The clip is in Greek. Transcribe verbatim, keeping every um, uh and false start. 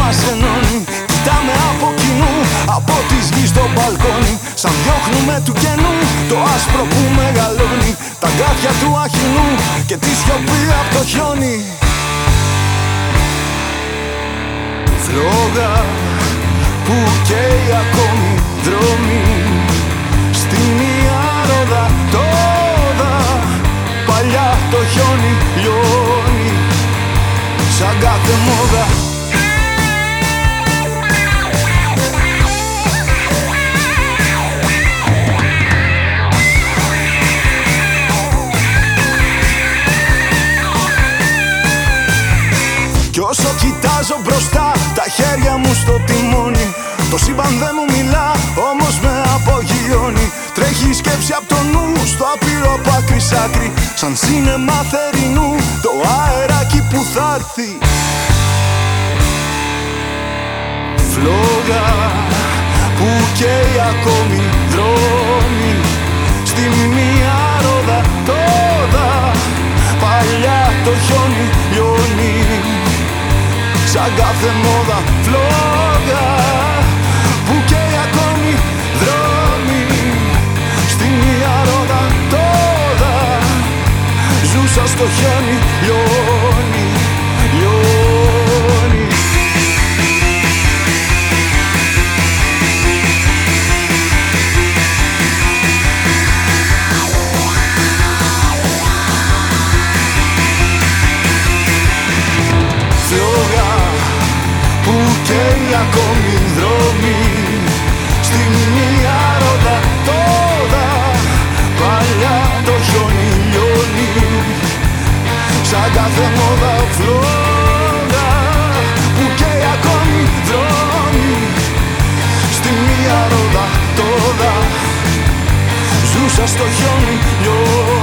μας ενώνει. Κοιτάμε από κοινού, από τη γη στο μπαλκόνι. Σαν διώχνουμε του κενού το άσπρο που μεγαλώνει. Τα αγκάθια του αχινού και τη σιωπή απ' το χιόνι. Φλόγα που καίει ακόμη δρόμοι. Στη μία ρόδα τόδα, παλιά το χιόνι λιώνει. Σαν κάθε μόδα. Κι όσο κοιτάζω μπροστά, τα χέρια μου στο τιμόνι. Το σύμπαν δεν μου μιλά, όμως με απογειώνει. Τρέχει η σκέψη απ' το νου, στο άπειρο από άκρη σ' άκρη. Σαν σίνεμα θερινού, το αεράκι που θα έρθει. Φλόγα που καίει ακόμη δρόμοι. Στη μία ρόδα τόδα, παλιά το χιόνι λιώνει. Σαν κάθε μόδα φλόγα που καίει ακόμη δρόμοι. Στη μία ρόδα τόδα, ζούσα στο χιόνι λιώνει, λιώνει. Φλόγα που καίει ακόμη δρόμοι. Στη μία ρόδα τόδα, παλιά το χιόνι λιώνει. Σαν κάθε μόδα φλόγα που καίει ακόμη δρόμοι. Στη μία ρόδα τόδα, ζούσα στο χιόνι λιώνει.